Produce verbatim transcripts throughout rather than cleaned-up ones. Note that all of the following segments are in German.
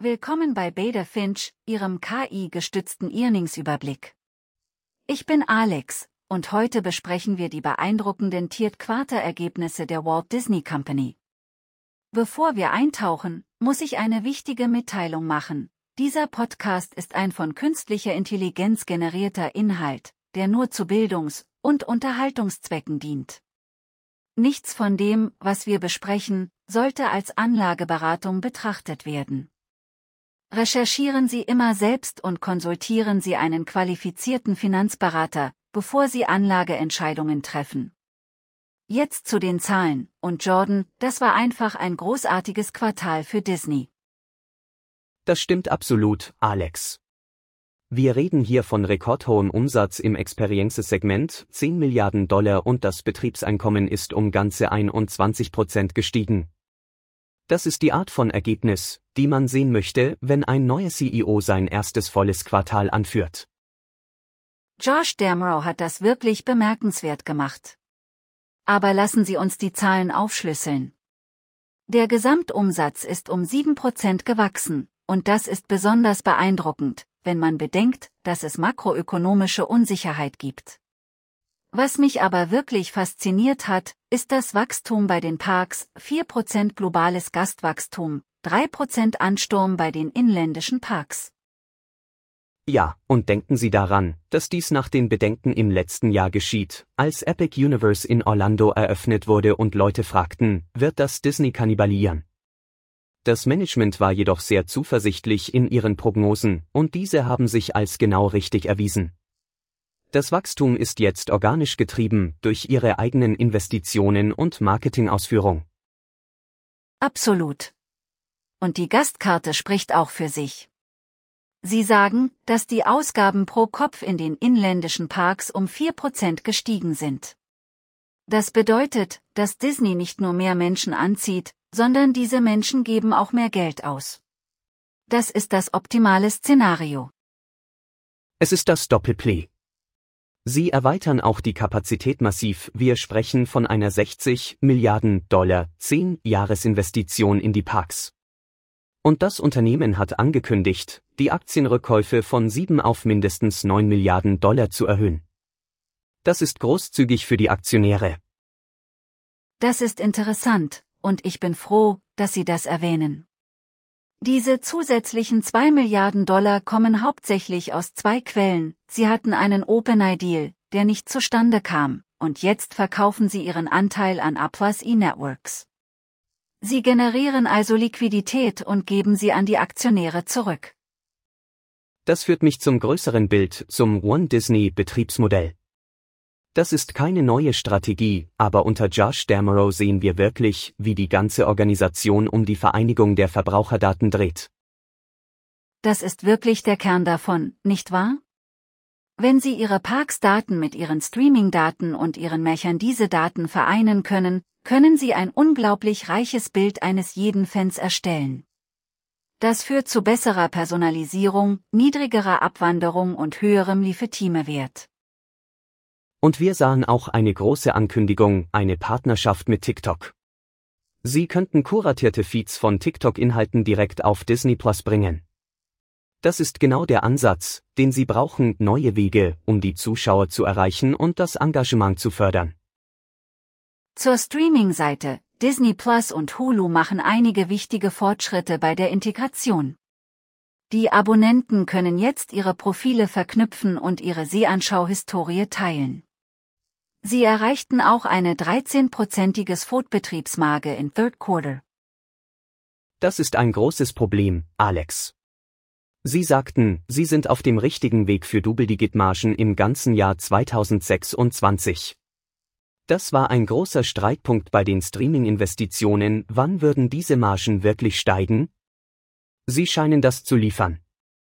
Willkommen bei Bada Finch, Ihrem K I-gestützten Earnings-Überblick. Ich bin Alex, und heute besprechen wir die beeindruckenden Third-Quarter-Ergebnisse der Walt Disney Company. Bevor wir eintauchen, muss ich eine wichtige Mitteilung machen. Dieser Podcast ist ein von künstlicher Intelligenz generierter Inhalt, der nur zu Bildungs- und Unterhaltungszwecken dient. Nichts von dem, was wir besprechen, sollte als Anlageberatung betrachtet werden. Recherchieren Sie immer selbst und konsultieren Sie einen qualifizierten Finanzberater, bevor Sie Anlageentscheidungen treffen. Jetzt zu den Zahlen, und Jordan, das war einfach ein großartiges Quartal für Disney. Das stimmt absolut, Alex. Wir reden hier von rekordhohem Umsatz im Experiences-Segment, zehn Milliarden Dollar, und das Betriebseinkommen ist um ganze einundzwanzig Prozent gestiegen. Das ist die Art von Ergebnis, die man sehen möchte, wenn ein neuer C E O sein erstes volles Quartal anführt. Josh D'Amaro hat das wirklich bemerkenswert gemacht. Aber lassen Sie uns die Zahlen aufschlüsseln. Der Gesamtumsatz ist um sieben Prozent gewachsen, und das ist besonders beeindruckend, wenn man bedenkt, dass es makroökonomische Unsicherheit gibt. Was mich aber wirklich fasziniert hat, ist das Wachstum bei den Parks, vier Prozent globales Gastwachstum, drei Prozent Ansturm bei den inländischen Parks. Ja, und denken Sie daran, dass dies nach den Bedenken im letzten Jahr geschieht, als Epic Universe in Orlando eröffnet wurde und Leute fragten, wird das Disney kannibalieren? Das Management war jedoch sehr zuversichtlich in ihren Prognosen, und diese haben sich als genau richtig erwiesen. Das Wachstum ist jetzt organisch getrieben durch ihre eigenen Investitionen und Marketingausführung. Absolut. Und die Gastkarte spricht auch für sich. Sie sagen, dass die Ausgaben pro Kopf in den inländischen Parks um vier Prozent gestiegen sind. Das bedeutet, dass Disney nicht nur mehr Menschen anzieht, sondern diese Menschen geben auch mehr Geld aus. Das ist das optimale Szenario. Es ist das Doppelplay. Sie erweitern auch die Kapazität massiv, wir sprechen von einer sechzig Milliarden Dollar, zehn-Jahres-Investition in die Parks. Und das Unternehmen hat angekündigt, die Aktienrückkäufe von sieben auf mindestens neun Milliarden Dollar zu erhöhen. Das ist großzügig für die Aktionäre. Das ist interessant, und ich bin froh, dass Sie das erwähnen. Diese zusätzlichen zwei Milliarden Dollar kommen hauptsächlich aus zwei Quellen. Sie hatten einen OpenAI-Deal, der nicht zustande kam, und jetzt verkaufen sie ihren Anteil an Upwas eNetworks. Sie generieren also Liquidität und geben sie an die Aktionäre zurück. Das führt mich zum größeren Bild, zum One Disney-Betriebsmodell. Das ist keine neue Strategie, aber unter Josh D'Amaro sehen wir wirklich, wie die ganze Organisation um die Vereinigung der Verbraucherdaten dreht. Das ist wirklich der Kern davon, nicht wahr? Wenn Sie Ihre Parks-Daten mit Ihren Streaming-Daten und Ihren Merchandise-Daten vereinen können, können Sie ein unglaublich reiches Bild eines jeden Fans erstellen. Das führt zu besserer Personalisierung, niedrigerer Abwanderung und höherem Legitimewert. Und wir sahen auch eine große Ankündigung, eine Partnerschaft mit TikTok. Sie könnten kuratierte Feeds von TikTok-Inhalten direkt auf Disney Plus bringen. Das ist genau der Ansatz, den Sie brauchen, neue Wege, um die Zuschauer zu erreichen und das Engagement zu fördern. Zur Streaming-Seite, Disney Plus und Hulu machen einige wichtige Fortschritte bei der Integration. Die Abonnenten können jetzt ihre Profile verknüpfen und ihre Sehanschau-Historie teilen. Sie erreichten auch eine dreizehnprozentiges Fortbetriebsmarge in Third Quarter. Das ist ein großes Problem, Alex. Sie sagten, Sie sind auf dem richtigen Weg für Double-Digit-Margen im ganzen Jahr zweitausendsechsundzwanzig. Das war ein großer Streitpunkt bei den Streaming-Investitionen, wann würden diese Margen wirklich steigen? Sie scheinen das zu liefern.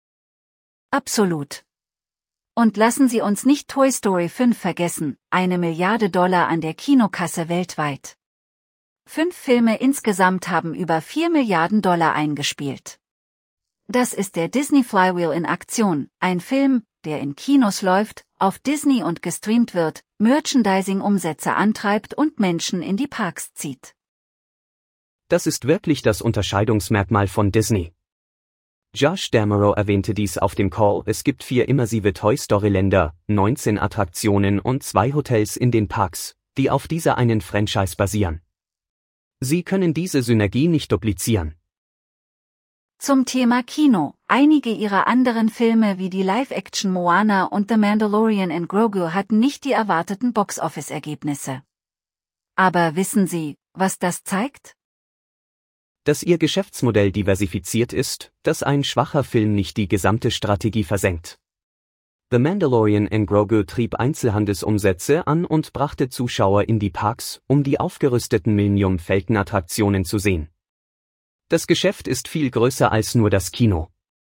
Absolut. Und lassen Sie uns nicht Toy Story fünf vergessen, eine Milliarde Dollar an der Kinokasse weltweit. Fünf Filme insgesamt haben über vier Milliarden Dollar eingespielt. Das ist der Disney Flywheel in Aktion, ein Film, der in Kinos läuft, auf Disney und gestreamt wird, Merchandising-Umsätze antreibt und Menschen in die Parks zieht. Das ist wirklich das Unterscheidungsmerkmal von Disney. Josh D'Amaro erwähnte dies auf dem Call. Es gibt vier immersive Toy Story-Länder, neunzehn Attraktionen und zwei Hotels in den Parks, die auf dieser einen Franchise basieren. Sie können diese Synergie nicht duplizieren. Zum Thema Kino: Einige ihrer anderen Filme wie die Live-Action Moana und The Mandalorian and Grogu hatten nicht die erwarteten Box-Office-Ergebnisse. Aber wissen Sie, was das zeigt? Dass ihr Geschäftsmodell diversifiziert ist, dass ein schwacher Film nicht die gesamte Strategie versenkt. The Mandalorian and Grogu trieb Einzelhandelsumsätze an und brachte Zuschauer in die Parks, um die aufgerüsteten Millennium Falcon-Attraktionen zu sehen. Das Geschäft ist viel größer als nur das Kino.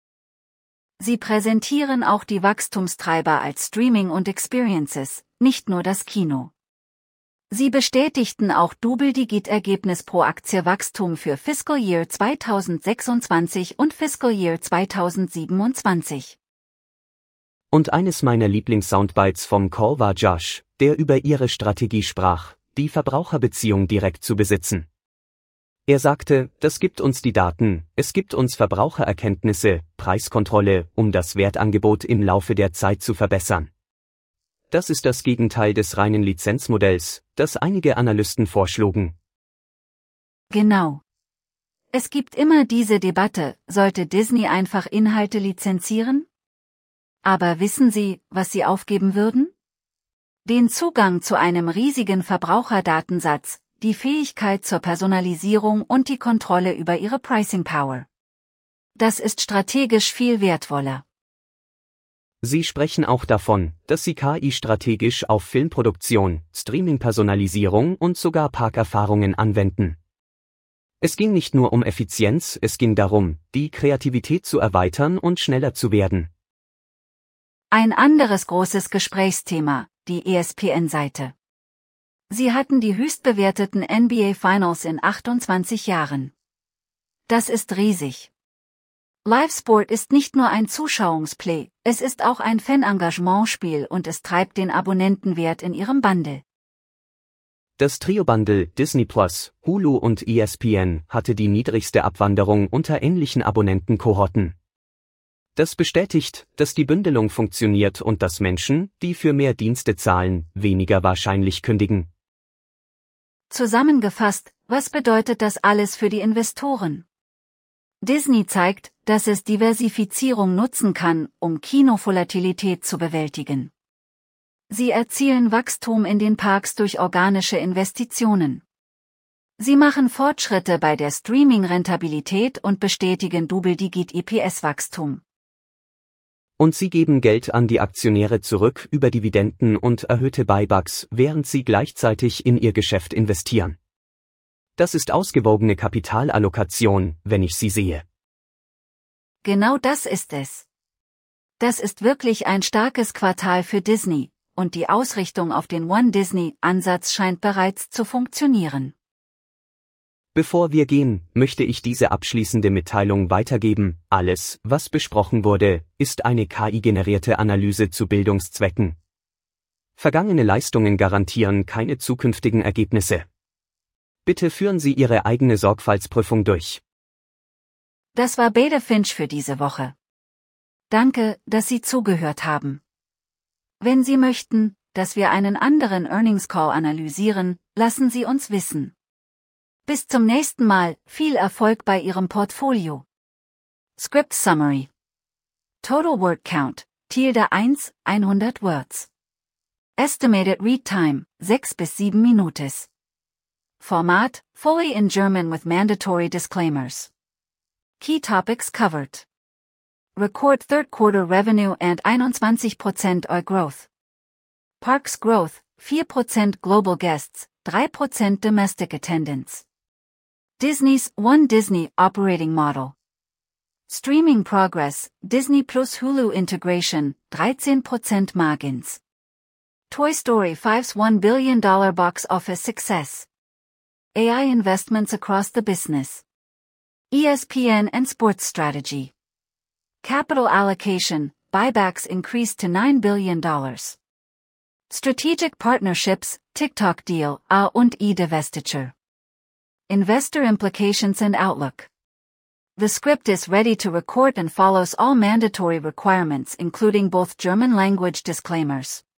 Sie präsentieren auch die Wachstumstreiber als Streaming und Experiences, nicht nur das Kino. Sie bestätigten auch Double-Digit-Ergebnis pro Aktie Wachstum für Fiscal Year zweitausendsechsundzwanzig und Fiscal Year zweitausendsiebenundzwanzig. Und eines meiner Lieblings-Soundbites vom Call war Josh, der über ihre Strategie sprach, die Verbraucherbeziehung direkt zu besitzen. Er sagte, das gibt uns die Daten, es gibt uns Verbrauchererkenntnisse, Preiskontrolle, um das Wertangebot im Laufe der Zeit zu verbessern. Das ist das Gegenteil des reinen Lizenzmodells, das einige Analysten vorschlugen. Genau. Es gibt immer diese Debatte, sollte Disney einfach Inhalte lizenzieren? Aber wissen Sie, was Sie aufgeben würden? Den Zugang zu einem riesigen Verbraucherdatensatz, die Fähigkeit zur Personalisierung und die Kontrolle über Ihre Pricing Power. Das ist strategisch viel wertvoller. Sie sprechen auch davon, dass Sie K I strategisch auf Filmproduktion, Streaming-Personalisierung und sogar Parkerfahrungen anwenden. Es ging nicht nur um Effizienz, es ging darum, die Kreativität zu erweitern und schneller zu werden. Ein anderes großes Gesprächsthema, die E S P N-Seite. Sie hatten die höchstbewerteten N B A Finals in achtundzwanzig Jahren. Das ist riesig. Livesport ist nicht nur ein Zuschauungsplay, es ist auch ein Fan-Engagement-Spiel und es treibt den Abonnentenwert in ihrem Bundle. Das Trio-Bundle Disney Plus, Hulu und E S P N hatte die niedrigste Abwanderung unter ähnlichen Abonnentenkohorten. Das bestätigt, dass die Bündelung funktioniert und dass Menschen, die für mehr Dienste zahlen, weniger wahrscheinlich kündigen. Zusammengefasst, was bedeutet das alles für die Investoren? Disney zeigt, dass es Diversifizierung nutzen kann, um Kinovolatilität zu bewältigen. Sie erzielen Wachstum in den Parks durch organische Investitionen. Sie machen Fortschritte bei der Streaming-Rentabilität und bestätigen Double-Digit-E P S-Wachstum. Und sie geben Geld an die Aktionäre zurück über Dividenden und erhöhte Buybacks, während sie gleichzeitig in ihr Geschäft investieren. Das ist ausgewogene Kapitalallokation, wenn ich sie sehe. Genau das ist es. Das ist wirklich ein starkes Quartal für Disney, und die Ausrichtung auf den One Disney-Ansatz scheint bereits zu funktionieren. Bevor wir gehen, möchte ich diese abschließende Mitteilung weitergeben. Alles, was besprochen wurde, ist eine K I-generierte Analyse zu Bildungszwecken. Vergangene Leistungen garantieren keine zukünftigen Ergebnisse. Bitte führen Sie Ihre eigene Sorgfaltsprüfung durch. Das war Beta Finch für diese Woche. Danke, dass Sie zugehört haben. Wenn Sie möchten, dass wir einen anderen Earnings Call analysieren, lassen Sie uns wissen. Bis zum nächsten Mal, viel Erfolg bei Ihrem Portfolio. Script Summary. Total Word Count, Tilde eins, hundert Words. Estimated Read Time, sechs bis sieben Minuten. Format, fully in German with mandatory disclaimers. Key Topics covered. Record Third Quarter Revenue and einundzwanzig Prozent O I Growth. Parks Growth, vier Prozent Global Guests, drei Prozent Domestic Attendance. Disney's One Disney Operating Model. Streaming Progress, Disney Plus Hulu Integration, dreizehn Prozent Margins. Toy Story five's one billion dollar box office success. A I investments across the business. E S P N and sports strategy. Capital allocation, buybacks increased to nine billion dollars. Strategic partnerships, TikTok deal, A und E divestiture. Investor implications and outlook. The script is ready to record and follows all mandatory requirements including both German language disclaimers.